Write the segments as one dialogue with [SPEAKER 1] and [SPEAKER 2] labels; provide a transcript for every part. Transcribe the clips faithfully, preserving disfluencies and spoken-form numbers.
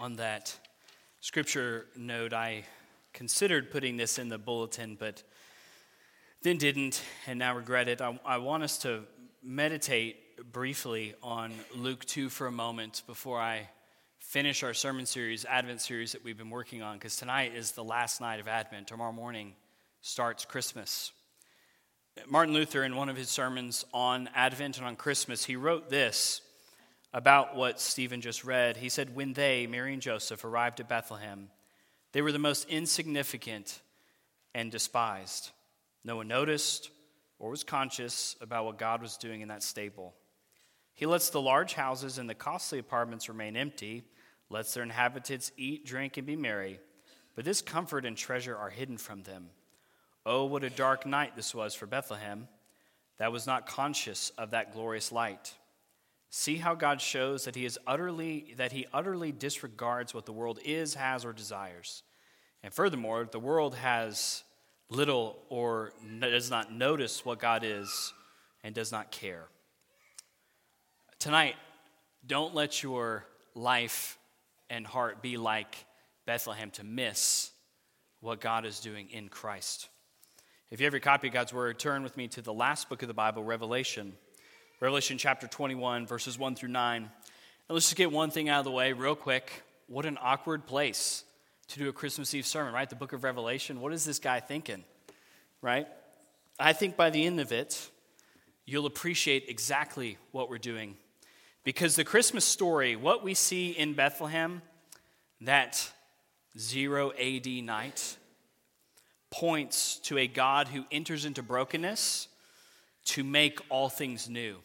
[SPEAKER 1] On that scripture note, I considered putting this in the bulletin, but then didn't, and now regret it. I, I want us to meditate briefly on Luke two for a moment before I finish our sermon series, Advent series that we've been working on, because tonight is the last night of Advent. Tomorrow morning starts Christmas. Martin Luther, in one of his sermons on Advent and on Christmas, he wrote this about what Stephen just read. He said, when they, Mary and Joseph, arrived at Bethlehem, they were the most insignificant and despised. No one noticed or was conscious about what God was doing in that stable. He lets the large houses and the costly apartments remain empty, lets their inhabitants eat, drink, and be merry. But this comfort and treasure are hidden from them. Oh, what a dark night this was for Bethlehem, that was not conscious of that glorious light. See how God shows that he is utterly that he utterly disregards what the world is, has, or desires. And furthermore, the world has little or does not notice what God is and does not care. Tonight, don't let your life and heart be like Bethlehem to miss what God is doing in Christ. If you have your copy of God's Word, turn with me to the last book of the Bible, Revelation. Revelation chapter twenty-one, verses one through nine. And let's just get one thing out of the way real quick. What an awkward place to do a Christmas Eve sermon, right? The book of Revelation. What is this guy thinking, right? I think by the end of it, you'll appreciate exactly what we're doing. Because the Christmas story, what we see in Bethlehem, that zero A D night, points to a God who enters into brokenness to make all things new.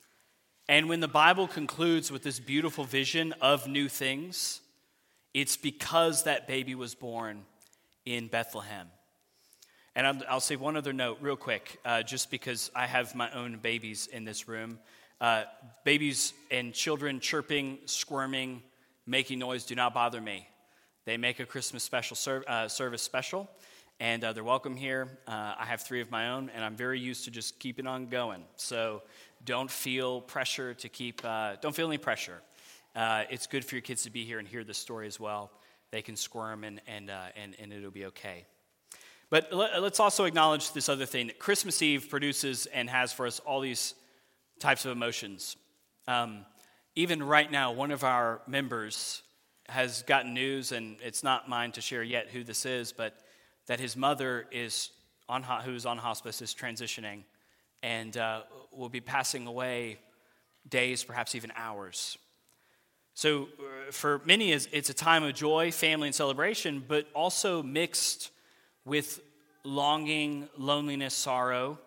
[SPEAKER 1] And when the Bible concludes with this beautiful vision of new things, it's because that baby was born in Bethlehem. And I'll, I'll say one other note real quick, uh, just because I have my own babies in this room. Uh, babies and children chirping, squirming, making noise do not bother me. They make a Christmas special ser- uh, service special. And uh, they're welcome here. Uh, I have three of my own, and I'm very used to just keeping on going. So don't feel pressure to keep, uh, don't feel any pressure. Uh, it's good for your kids to be here and hear this story as well. They can squirm, and and uh, and, and it'll be okay. But let, let's also acknowledge this other thing. That Christmas Eve produces and has for us all these types of emotions. Um, even right now, one of our members has gotten news, and it's not mine to share yet who this is, but that his mother is on who's on hospice is transitioning and uh, will be passing away days, perhaps even hours. So uh, for many, it's a time of joy, family, and celebration, but also mixed with longing, loneliness, sorrow.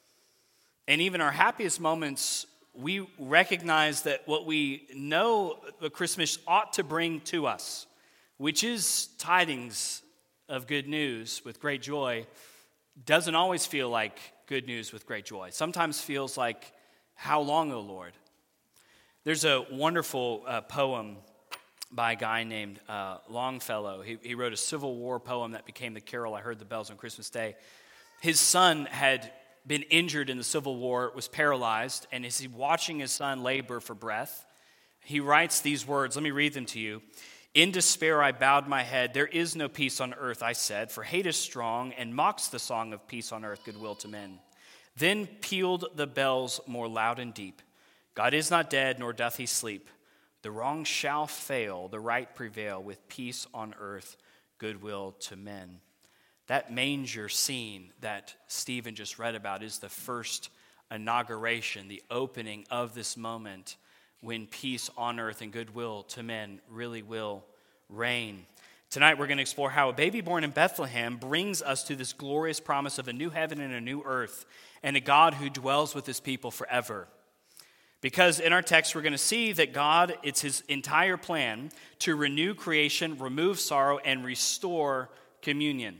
[SPEAKER 1] And even our happiest moments, we recognize that what we know the Christmas ought to bring to us, which is tidings of good news with great joy, doesn't always feel like good news with great joy. Sometimes feels like, how long, O Lord? There's a wonderful uh, poem by a guy named uh, Longfellow. He, he wrote a Civil War poem that became the carol, I Heard the Bells on Christmas Day. His son had been injured in the Civil War, was paralyzed, and as he watching his son labor for breath, he writes these words. Let me read them to you. In despair I bowed my head. There is no peace on earth, I said, for hate is strong and mocks the song of peace on earth, goodwill to men. Then pealed the bells more loud and deep. God is not dead, nor doth he sleep. The wrong shall fail, the right prevail, with peace on earth, goodwill to men. That manger scene that Stephen just read about is the first inauguration, the opening of this moment when peace on earth and goodwill to men really will reign. Tonight we're going to explore how a baby born in Bethlehem brings us to this glorious promise of a new heaven and a new earth and a God who dwells with his people forever. Because in our text we're going to see that God, it's his entire plan to renew creation, remove sorrow, and restore communion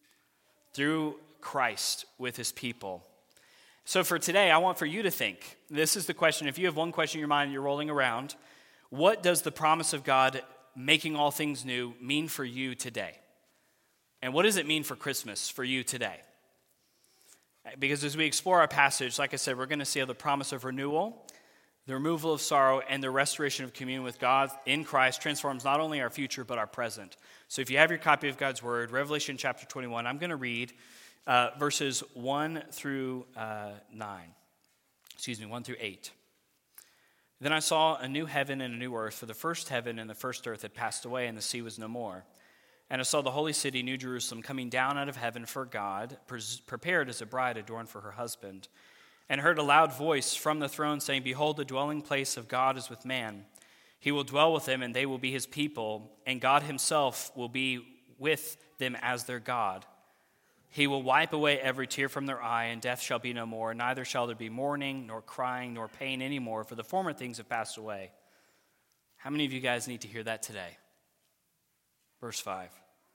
[SPEAKER 1] through Christ with his people. So for today, I want for you to think. This is the question. If you have one question in your mind you're rolling around, what does the promise of God making all things new mean for you today? And what does it mean for Christmas for you today? Because as we explore our passage, like I said, we're going to see how the promise of renewal, The removal of sorrow and the restoration of communion with God in Christ transforms not only our future, but our present. So if you have your copy of God's Word, Revelation chapter twenty-one, I'm going to read uh, verses one through uh, nine. Excuse me, one through eight. Then I saw a new heaven and a new earth, for the first heaven and the first earth had passed away, and the sea was no more. And I saw the holy city, New Jerusalem, coming down out of heaven for God, prepared as a bride adorned for her husband. And heard a loud voice from the throne saying, Behold, the dwelling place of God is with man. He will dwell with them, and they will be his people, and God himself will be with them as their God. He will wipe away every tear from their eye, and death shall be no more. Neither shall there be mourning, nor crying, nor pain anymore, for the former things have passed away. How many of you guys need to hear that today? Verse five.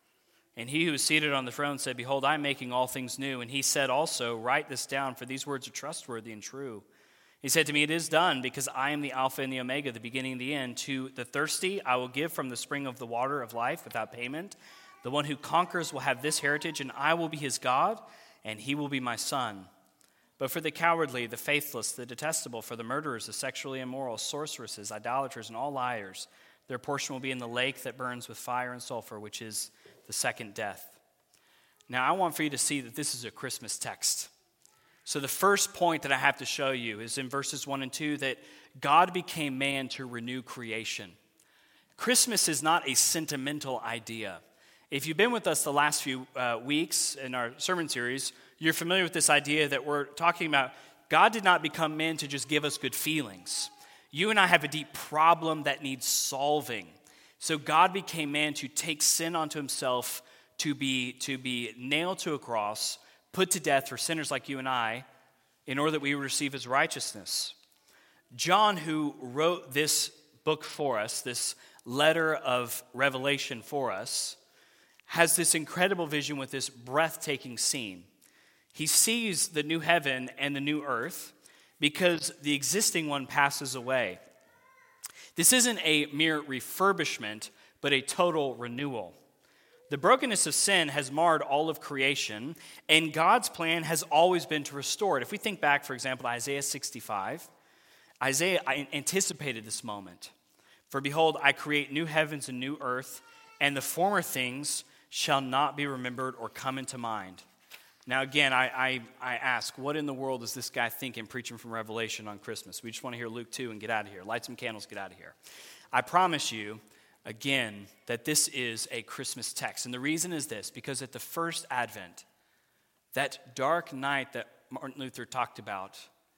[SPEAKER 1] And he who is seated on the throne said, Behold, I am making all things new. And he said also, Write this down, for these words are trustworthy and true. He said to me, It is done, because I am the Alpha and the Omega, the beginning and the end. To the thirsty I will give from the spring of the water of life without payment. The one who conquers will have this heritage, and I will be his God, and he will be my son. But for the cowardly, the faithless, the detestable, for the murderers, the sexually immoral, sorceresses, idolaters, and all liars, their portion will be in the lake that burns with fire and sulfur, which is the second death. Now, I want for you to see that this is a Christmas text. So the first point that I have to show you is in verses one and two, that God became man to renew creation. Christmas is not a sentimental idea. If you've been with us the last few uh, weeks in our sermon series, you're familiar with this idea that we're talking about God did not become man to just give us good feelings. You and I have a deep problem that needs solving. So God became man to take sin onto himself, to be, to be nailed to a cross, put to death for sinners like you and I, in order that we would receive his righteousness. John, who wrote this book for us, this letter of Revelation for us, has this incredible vision with this breathtaking scene. He sees the new heaven and the new earth because the existing one passes away. This isn't a mere refurbishment, but a total renewal. The brokenness of sin has marred all of creation, and God's plan has always been to restore it. If we think back, for example, to Isaiah sixty-five, Isaiah anticipated this moment. For behold, I create new heavens and new earth, and the former things shall not be remembered or come into mind. Now again, I, I, I ask, what in the world is this guy thinking preaching from Revelation on Christmas? We just want to hear Luke two and get out of here. Light some candles, get out of here. I promise you, again, that this is a Christmas text. And the reason is this, because at the first Advent, that dark night that Martin Luther talked about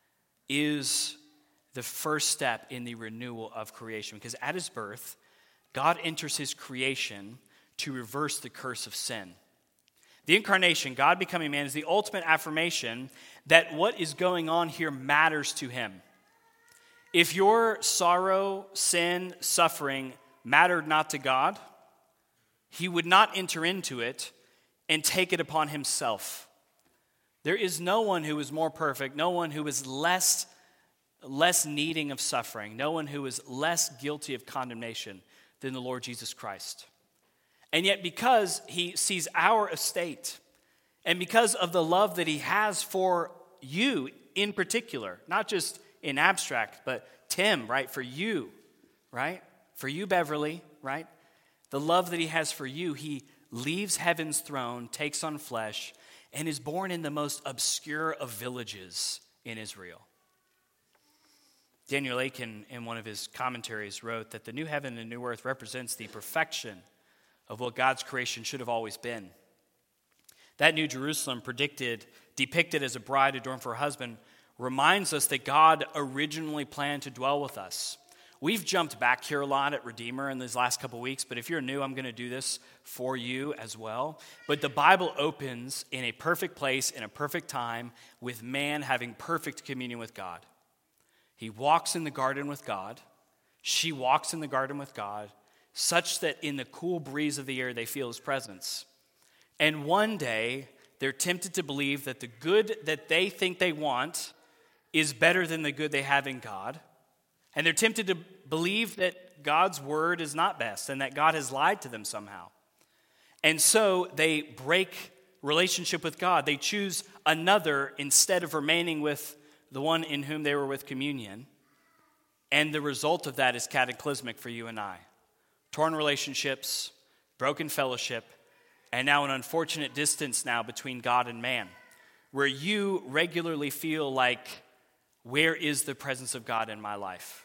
[SPEAKER 1] is the first step in the renewal of creation. Because at his birth, God enters his creation to reverse the curse of sin. The incarnation, God becoming man, is the ultimate affirmation that what is going on here matters to him. If your sorrow, sin, suffering mattered not to God, he would not enter into it and take it upon himself. There is no one who is more perfect, no one who is less, less needing of suffering, no one who is less guilty of condemnation than the Lord Jesus Christ. And yet because he sees our estate, and because of the love that he has for you in particular, not just in abstract, but Tim, right, for you, right? For you, Beverly, right? The love that he has for you, he leaves heaven's throne, takes on flesh, and is born in the most obscure of villages in Israel. Daniel Aiken, in one of his commentaries, wrote that the new heaven and new earth represents the perfection of what God's creation should have always been. That New Jerusalem, predicted, depicted as a bride adorned for her husband, reminds us that God originally planned to dwell with us. We've jumped back here a lot at Redeemer in these last couple weeks, but if you're new, I'm going to do this for you as well. But the Bible opens in a perfect place, in a perfect time, with man having perfect communion with God. He walks in the garden with God. She walks in the garden with God, such that in the cool breeze of the air they feel his presence. And one day, they're tempted to believe that the good that they think they want is better than the good they have in God. And they're tempted to believe that God's word is not best and that God has lied to them somehow. And so they break relationship with God. They choose another instead of remaining with the one in whom they were with communion. And the result of that is cataclysmic for you and I. Torn relationships, broken fellowship, and now an unfortunate distance now between God and man, where you regularly feel like, where is the presence of God in my life?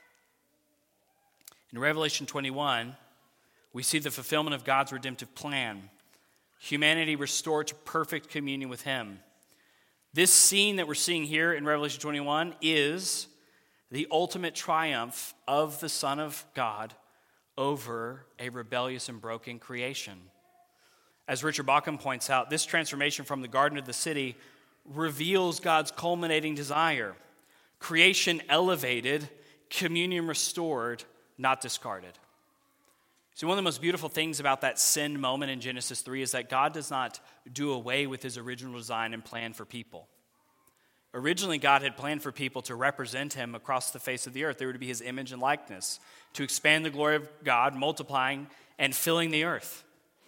[SPEAKER 1] In Revelation twenty-one, we see the fulfillment of God's redemptive plan. Humanity restored to perfect communion with him. This scene that we're seeing here in Revelation twenty-one is the ultimate triumph of the Son of God over a rebellious and broken creation. As Richard Bauckham points out, this transformation from the garden to the city reveals God's culminating desire. Creation elevated, communion restored, not discarded. So one of the most beautiful things about that sin moment in Genesis three is that God does not do away with his original design and plan for people. Originally, God had planned for people to represent him across the face of the earth. They were to be his image and likeness, to expand the glory of God, multiplying and filling the earth.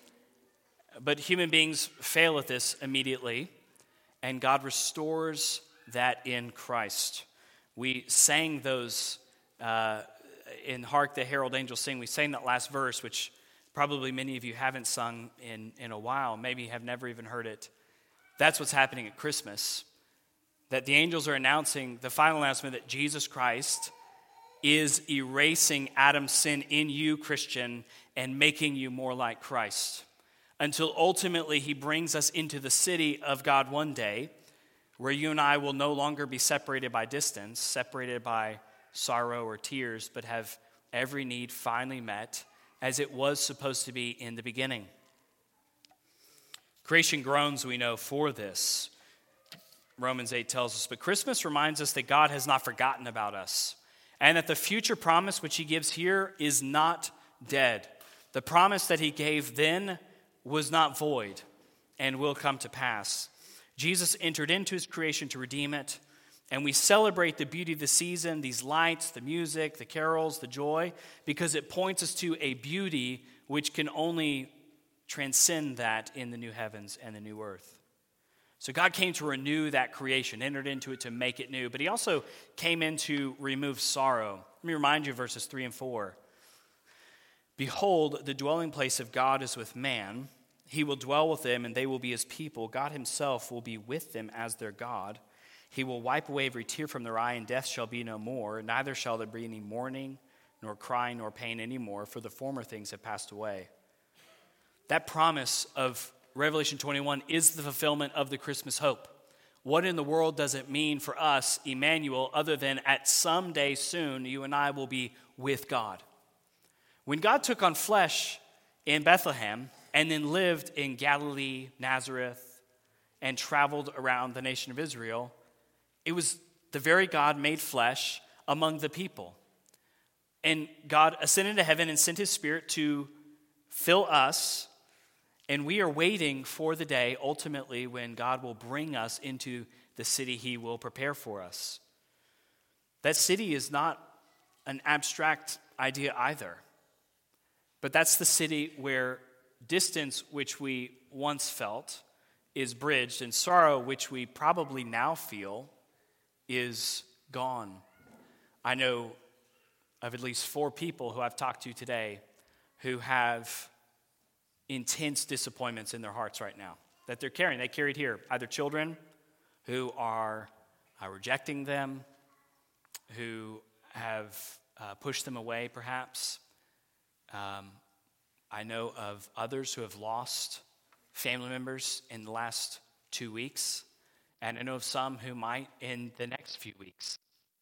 [SPEAKER 1] But human beings fail at this immediately, and God restores that in Christ. We sang those uh, in Hark the Herald Angels Sing. We sang that last verse, which probably many of you haven't sung in, in a while, maybe have never even heard it. That's what's happening at Christmas. That the angels are announcing the final announcement that Jesus Christ is erasing Adam's sin in you, Christian, and making you more like Christ. Until ultimately he brings us into the city of God one day, where you and I will no longer be separated by distance, separated by sorrow or tears, but have every need finally met as it was supposed to be in the beginning. Creation groans, we know, for this. Romans eight tells us, but Christmas reminds us that God has not forgotten about us, and that the future promise which he gives here is not dead. The promise that he gave then was not void and will come to pass. Jesus entered into his creation to redeem it, and we celebrate the beauty of the season, these lights, the music, the carols, the joy, because it points us to a beauty which can only transcend that in the new heavens and the new earth. So God came to renew that creation, entered into it to make it new, but he also came in to remove sorrow. Let me remind you of verses three and four. Behold, the dwelling place of God is with man. He will dwell with them, and they will be his people. God himself will be with them as their God. He will wipe away every tear from their eye, and death shall be no more. Neither shall there be any mourning, nor crying, nor pain anymore, for the former things have passed away. That promise of Revelation twenty-one is the fulfillment of the Christmas hope. What in the world does it mean for us, Emmanuel, other than at some day soon you and I will be with God? When God took on flesh in Bethlehem and then lived in Galilee, Nazareth, and traveled around the nation of Israel, it was the very God made flesh among the people. And God ascended to heaven and sent his Spirit to fill us. And we are waiting for the day, ultimately, when God will bring us into the city he will prepare for us. That city is not an abstract idea either. But that's the city where distance, which we once felt, is bridged, and sorrow, which we probably now feel, is gone. I know of at least four people who I've talked to today who have intense disappointments in their hearts right now that they're carrying. They carried here either children who are uh, rejecting them, who have uh, pushed them away perhaps. Um, I know of others who have lost family members in the last two weeks, and I know of some who might in the next few weeks.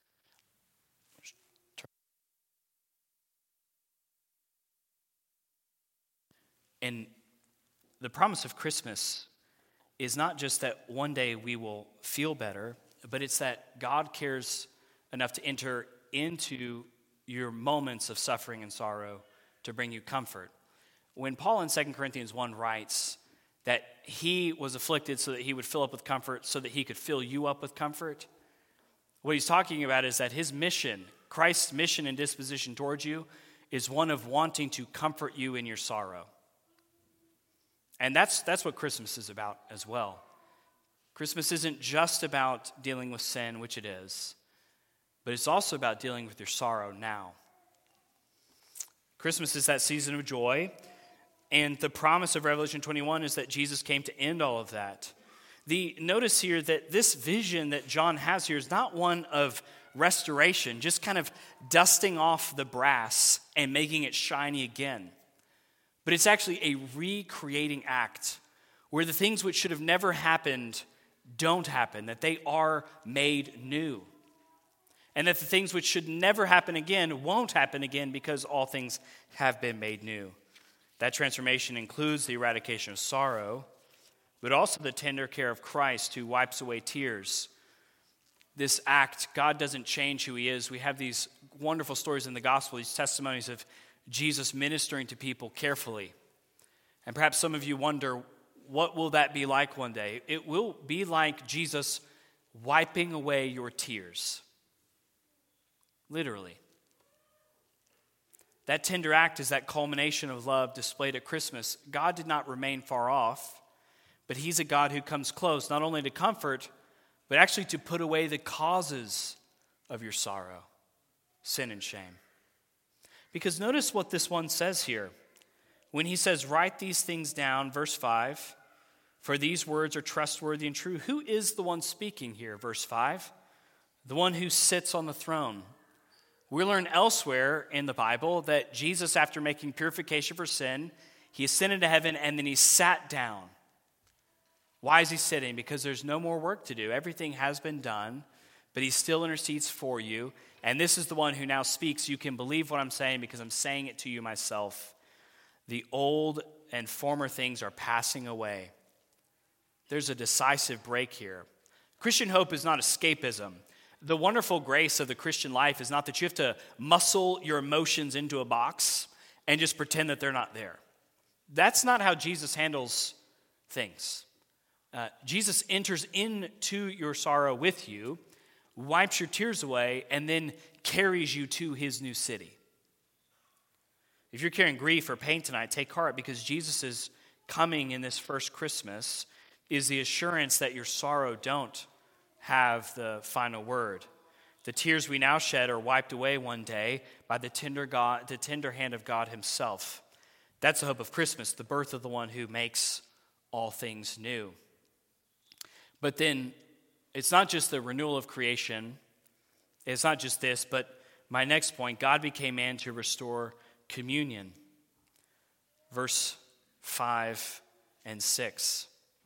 [SPEAKER 1] And the promise of Christmas is not just that one day we will feel better, but it's that God cares enough to enter into your moments of suffering and sorrow to bring you comfort. When Paul in Second Corinthians one writes that he was afflicted so that he would fill up with comfort, so that he could fill you up with comfort, what he's talking about is that his mission, Christ's mission and disposition towards you, is one of wanting to comfort you in your sorrow. And that's that's what Christmas is about as well. Christmas isn't just about dealing with sin, which it is, but it's also about dealing with your sorrow now. Christmas is that season of joy, and the promise of Revelation twenty-one is that Jesus came to end all of that. The notice here that this vision that John has here is not one of restoration, just kind of dusting off the brass and making it shiny again. But it's actually a recreating act where the things which should have never happened don't happen, that they are made new. And that the things which should never happen again won't happen again because all things have been made new. That transformation includes the eradication of sorrow, but also the tender care of Christ who wipes away tears. This act, God doesn't change who he is. We have these wonderful stories in the gospel, these testimonies of Jesus ministering to people carefully. And perhaps some of you wonder, what will that be like one day? It will be like Jesus wiping away your tears. Literally. That tender act is that culmination of love displayed at Christmas. God did not remain far off, but he's a God who comes close, not only to comfort, but actually to put away the causes of your sorrow, sin and shame. Because notice what this one says here. When he says, write these things down, verse five, for these words are trustworthy and true. Who is the one speaking here, verse five? The one who sits on the throne. We learn elsewhere in the Bible that Jesus, after making purification for sin, he ascended to heaven and then he sat down. Why is he sitting? Because there's no more work to do. Everything has been done, but he still intercedes for you. And this is the one who now speaks. You can believe what I'm saying because I'm saying it to you myself. The old and former things are passing away. There's a decisive break here. Christian hope is not escapism. The wonderful grace of the Christian life is not that you have to muscle your emotions into a box and just pretend that they're not there. That's not how Jesus handles things. Uh, Jesus enters into your sorrow with you, wipes your tears away, and then carries you to his new city. If you're carrying grief or pain tonight, take heart, because Jesus is coming in this first Christmas is the assurance that your sorrow don't have the final word. The tears we now shed are wiped away one day by the tender God, the tender hand of God himself. That's the hope of Christmas, the birth of the one who makes all things new. But then it's not just the renewal of creation. It's not just this, but my next point, God became man to restore communion. Verse five and six.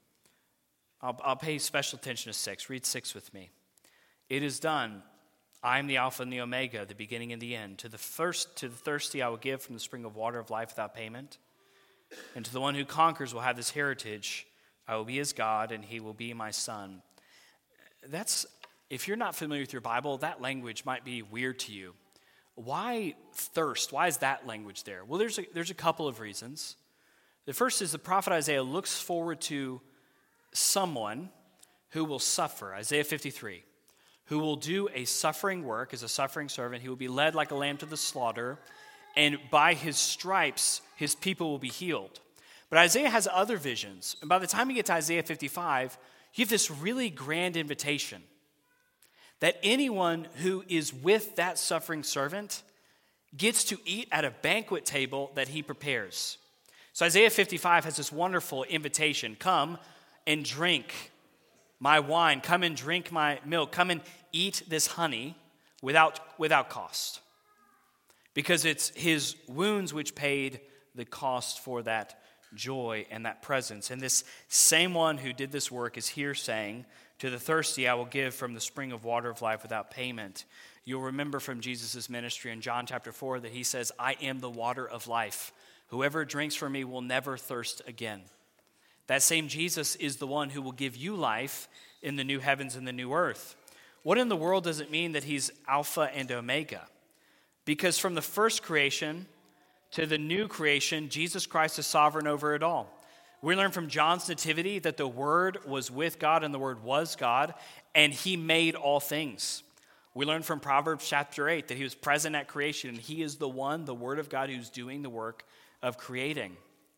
[SPEAKER 1] I'll, I'll pay special attention to six. Read six with me. It is done. I am the Alpha and the Omega, the beginning and the end. To the first, to the thirsty I will give from the spring of water of life without payment. And to the one who conquers will have this heritage. I will be his God, and he will be my son. That's, if you're not familiar with your Bible, that language might be weird to you. Why thirst? Why is that language there? Well, there's a, there's a couple of reasons. The first is the prophet Isaiah looks forward to someone who will suffer. Isaiah fifty-three. Who will do a suffering work as a suffering servant. He will be led like a lamb to the slaughter, and by his stripes, his people will be healed. But Isaiah has other visions, and by the time you get to Isaiah fifty-five, you have this really grand invitation that anyone who is with that suffering servant gets to eat at a banquet table that he prepares. So Isaiah fifty-five has this wonderful invitation. Come and drink my wine. Come and drink my milk. Come and eat this honey without, without cost. Because it's his wounds which paid the cost for that joy and that presence. And this same one who did this work is here saying, to the thirsty I will give from the spring of water of life without payment. You'll remember from Jesus' ministry in John chapter four that he says, I am the water of life. Whoever drinks from me will never thirst again. That same Jesus is the one who will give you life in the new heavens and the new earth. What in the world does it mean that he's Alpha and Omega? Because from the first creation to the new creation, Jesus Christ is sovereign over it all. We learn from John's nativity that the Word was with God and the Word was God, and he made all things. We learn from Proverbs chapter eight that he was present at creation, and he is the one, the Word of God, who's doing the work of creating.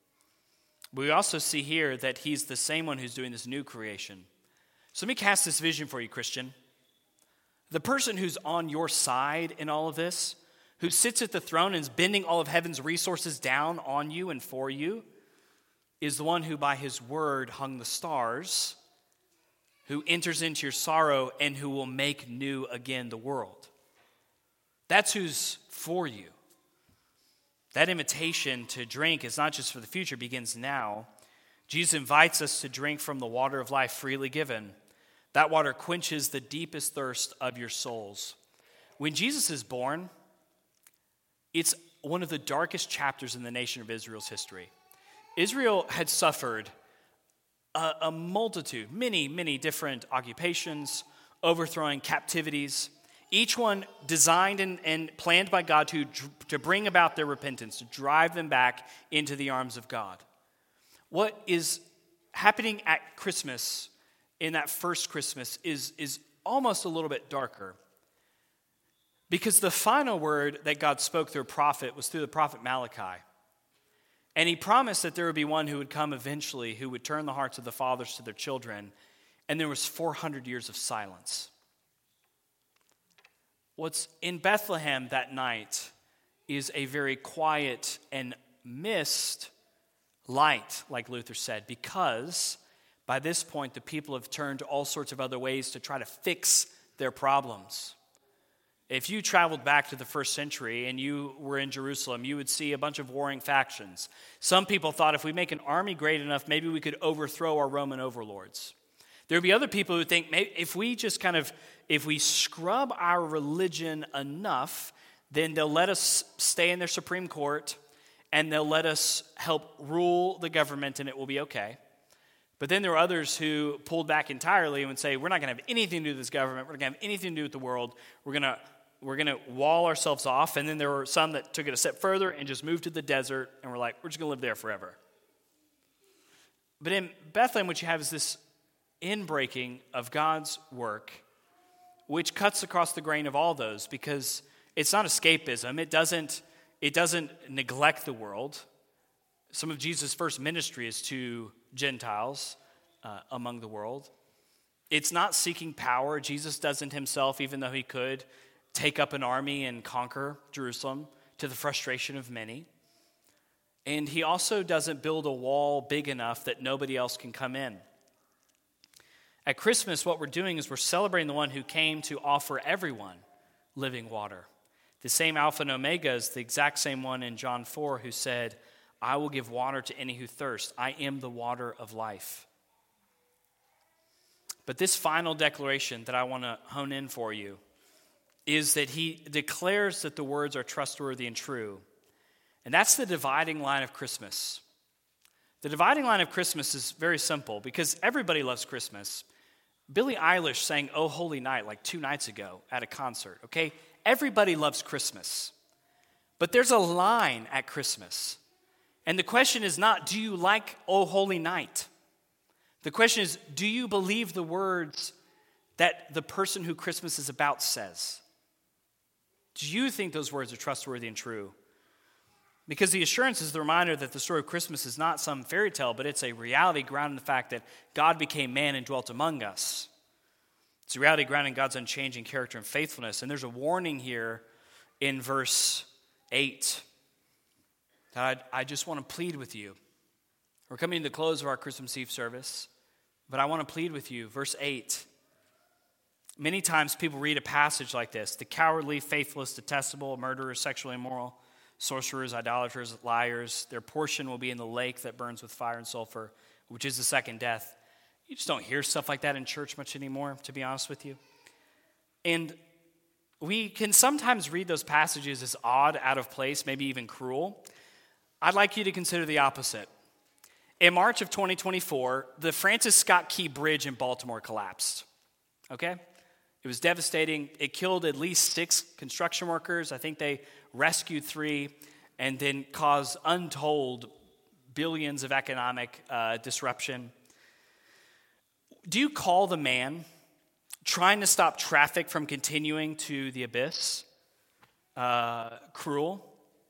[SPEAKER 1] We also see here that he's the same one who's doing this new creation. So let me cast this vision for you, Christian. The person who's on your side in all of this, who sits at the throne and is bending all of heaven's resources down on you and for you, is the one who by his word hung the stars, who enters into your sorrow and who will make new again the world. That's who's for you. That invitation to drink is not just for the future, it begins now. Jesus invites us to drink from the water of life freely given. That water quenches the deepest thirst of your souls. When Jesus is born, it's one of the darkest chapters in the nation of Israel's history. Israel had suffered a, a multitude, many, many different occupations, overthrowing captivities, each one designed and, and planned by God to, to bring about their repentance, to drive them back into the arms of God. What is happening at Christmas, in that first Christmas, is, is almost a little bit darker. Because the final word that God spoke through a prophet was through the prophet Malachi. And he promised that there would be one who would come eventually who would turn the hearts of the fathers to their children. And there was four hundred years of silence. What's in Bethlehem that night is a very quiet and mist light, like Luther said, because by this point the people have turned to all sorts of other ways to try to fix their problems. If you traveled back to the first century and you were in Jerusalem, you would see a bunch of warring factions. Some people thought if we make an army great enough, maybe we could overthrow our Roman overlords. There would be other people who think maybe if we just kind of, if we scrub our religion enough, then they'll let us stay in their Supreme Court and they'll let us help rule the government and it will be okay. But then there were others who pulled back entirely and would say, we're not going to have anything to do with this government. We're not going to have anything to do with the world. We're going to we're going to wall ourselves off. And then there were some that took it a step further and just moved to the desert and were like, we're just going to live there forever. But in Bethlehem, what you have is this inbreaking of God's work, which cuts across the grain of all those, because it's not escapism. It doesn't, it doesn't neglect the world. Some of Jesus' first ministry is to Gentiles uh, among the world. It's not seeking power. Jesus doesn't himself, even though he could, take up an army and conquer Jerusalem to the frustration of many. And he also doesn't build a wall big enough that nobody else can come in. At Christmas, what we're doing is we're celebrating the one who came to offer everyone living water. The same Alpha and Omega is the exact same one in John four who said, I will give water to any who thirst. I am the water of life. But this final declaration that I want to hone in for you is that he declares that the words are trustworthy and true. And that's the dividing line of Christmas. The dividing line of Christmas is very simple because everybody loves Christmas. Billie Eilish sang Oh Holy Night like two nights ago at a concert, okay? Everybody loves Christmas. But there's a line at Christmas. And the question is not, do you like Oh Holy Night? The question is, do you believe the words that the person who Christmas is about says? Do you think those words are trustworthy and true? Because the assurance is the reminder that the story of Christmas is not some fairy tale, but it's a reality grounded in the fact that God became man and dwelt among us. It's a reality grounded in God's unchanging character and faithfulness. And there's a warning here in verse eight that I, I just want to plead with you. We're coming to the close of our Christmas Eve service, but I want to plead with you. Verse eight. Many times people read a passage like this: the cowardly, faithless, detestable, murderers, sexually immoral, sorcerers, idolaters, liars, their portion will be in the lake that burns with fire and sulfur, which is the second death. You just don't hear stuff like that in church much anymore, to be honest with you. And we can sometimes read those passages as odd, out of place, maybe even cruel. I'd like you to consider the opposite. In March of twenty twenty-four, the Francis Scott Key Bridge in Baltimore collapsed, okay? It was devastating. It killed at least six construction workers. I think they rescued three and then caused untold billions of economic uh, disruption. Do you call the man trying to stop traffic from continuing to the abyss uh, cruel,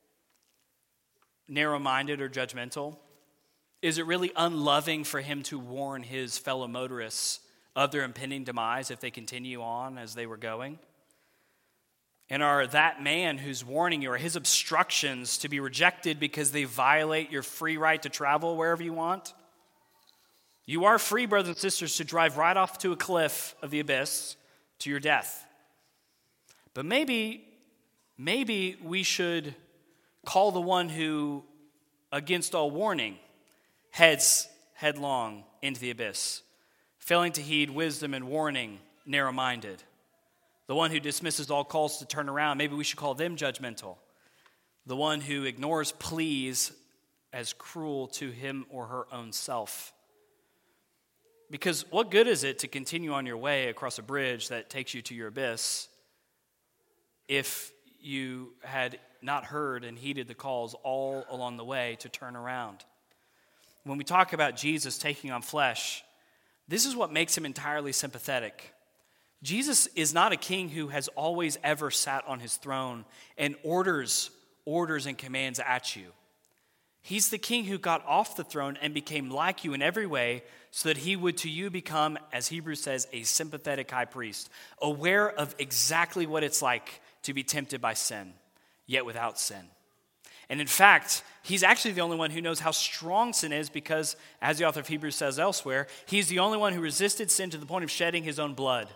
[SPEAKER 1] narrow-minded, or judgmental? Is it really unloving for him to warn his fellow motorists of their impending demise if they continue on as they were going? And are that man who's warning you, or his obstructions to be rejected because they violate your free right to travel wherever you want? You are free, brothers and sisters, to drive right off to a cliff of the abyss to your death. But maybe, maybe we should call the one who, against all warning, heads headlong into the abyss, failing to heed wisdom and warning, narrow-minded. The one who dismisses all calls to turn around, maybe we should call them judgmental. The one who ignores pleas as cruel to him or her own self. Because what good is it to continue on your way across a bridge that takes you to your abyss if you had not heard and heeded the calls all along the way to turn around? When we talk about Jesus taking on flesh, this is what makes him entirely sympathetic. Jesus is not a king who has always ever sat on his throne and orders, orders and commands at you. He's the king who got off the throne and became like you in every way so that he would to you become, as Hebrews says, a sympathetic high priest, aware of exactly what it's like to be tempted by sin, yet without sin. And in fact, he's actually the only one who knows how strong sin is because, as the author of Hebrews says elsewhere, he's the only one who resisted sin to the point of shedding his own blood.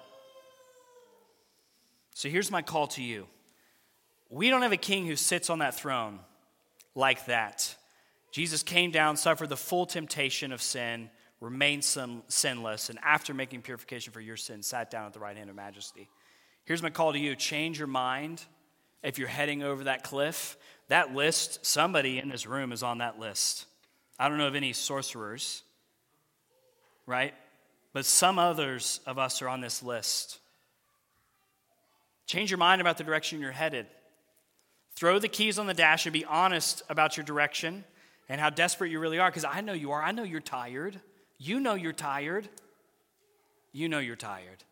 [SPEAKER 1] So here's my call to you. We don't have a king who sits on that throne like that. Jesus came down, suffered the full temptation of sin, remained sin, sinless, and after making purification for your sins, sat down at the right hand of majesty. Here's my call to you. Change your mind if you're heading over that cliff. That list, somebody in this room is on that list. I don't know of any sorcerers, right? But some others of us are on this list. Change your mind about the direction you're headed. Throw the keys on the dash and be honest about your direction and how desperate you really are, because I know you are. I know you're tired. You know you're tired. You know you're tired.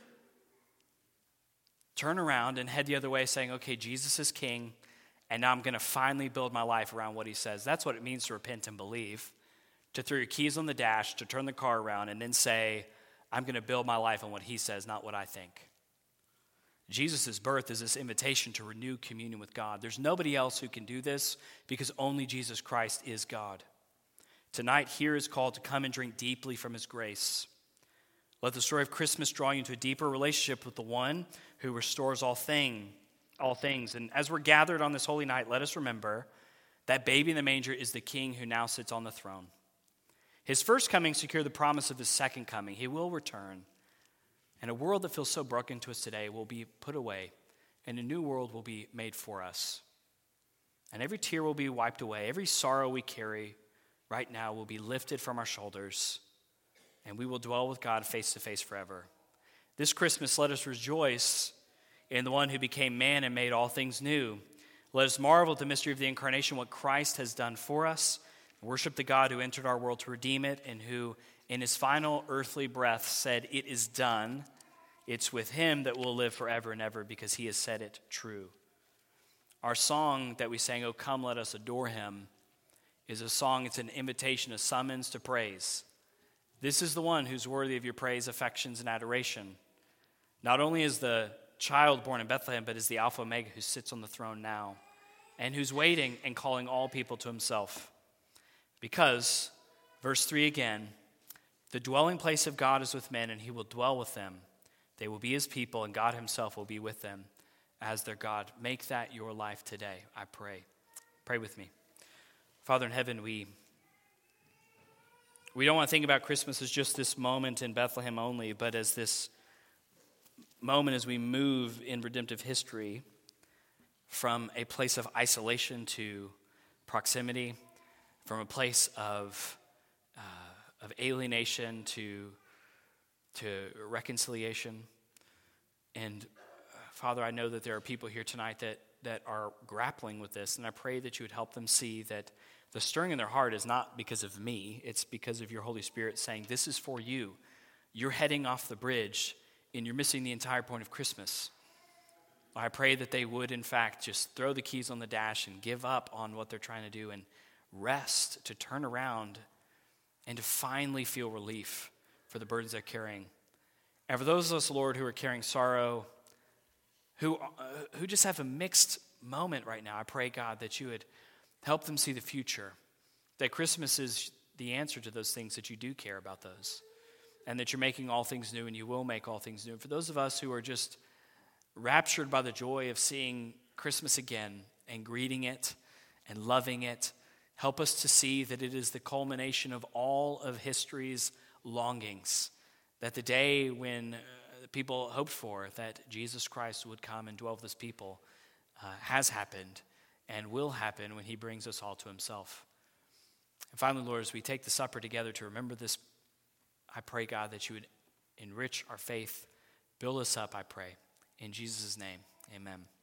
[SPEAKER 1] Turn around and head the other way saying, okay, Jesus is king, and now I'm going to finally build my life around what he says. That's what it means to repent and believe, to throw your keys on the dash, to turn the car around, and then say, I'm going to build my life on what he says, not what I think. Jesus' birth is this invitation to renew communion with God. There's nobody else who can do this because only Jesus Christ is God. Tonight, here is called to come and drink deeply from his grace. Let the story of Christmas draw you into a deeper relationship with the one who restores all thing, all things. And as we're gathered on this holy night, let us remember that baby in the manger is the king who now sits on the throne. His first coming secured the promise of his second coming. He will return. And a world that feels so broken to us today will be put away, and a new world will be made for us. And every tear will be wiped away. Every sorrow we carry right now will be lifted from our shoulders, and we will dwell with God face to face forever. This Christmas, let us rejoice in the one who became man and made all things new. Let us marvel at the mystery of the incarnation, what Christ has done for us. Worship the God who entered our world to redeem it, and who in his final earthly breath said, it is done. It's with him that we'll live forever and ever because he has said it true. Our song that we sang, "Oh Come, Let Us Adore Him," is a song, it's an invitation, a summons to praise. This is the one who's worthy of your praise, affections, and adoration. Not only is the child born in Bethlehem, but is the Alpha Omega who sits on the throne now and who's waiting and calling all people to himself. Because, verse three again, the dwelling place of God is with men, and he will dwell with them. They will be his people, and God himself will be with them as their God. Make that your life today, I pray. Pray with me. Father in heaven, we, we don't want to think about Christmas as just this moment in Bethlehem only, but as this moment as we move in redemptive history from a place of isolation to proximity, from a place of uh, of alienation to to reconciliation. And uh, Father, I know that there are people here tonight that that are grappling with this, and I pray that you would help them see that the stirring in their heart is not because of me, it's because of your Holy Spirit saying, this is for you. You're heading off the bridge, and you're missing the entire point of Christmas. I pray that they would, in fact, just throw the keys on the dash and give up on what they're trying to do and rest, to turn around and to finally feel relief for the burdens they're carrying. And for those of us, Lord, who are carrying sorrow, who, uh, who just have a mixed moment right now, I pray, God, that you would help them see the future, that Christmas is the answer to those things, that you do care about those, and that you're making all things new and you will make all things new. And for those of us who are just raptured by the joy of seeing Christmas again and greeting it and loving it, help us to see that it is the culmination of all of history's longings, that the day when uh, people hoped for, that Jesus Christ would come and dwell with his people, uh, has happened and will happen when he brings us all to himself. And finally, Lord, as we take the supper together to remember this, I pray, God, that you would enrich our faith, build us up, I pray. In Jesus' name, amen.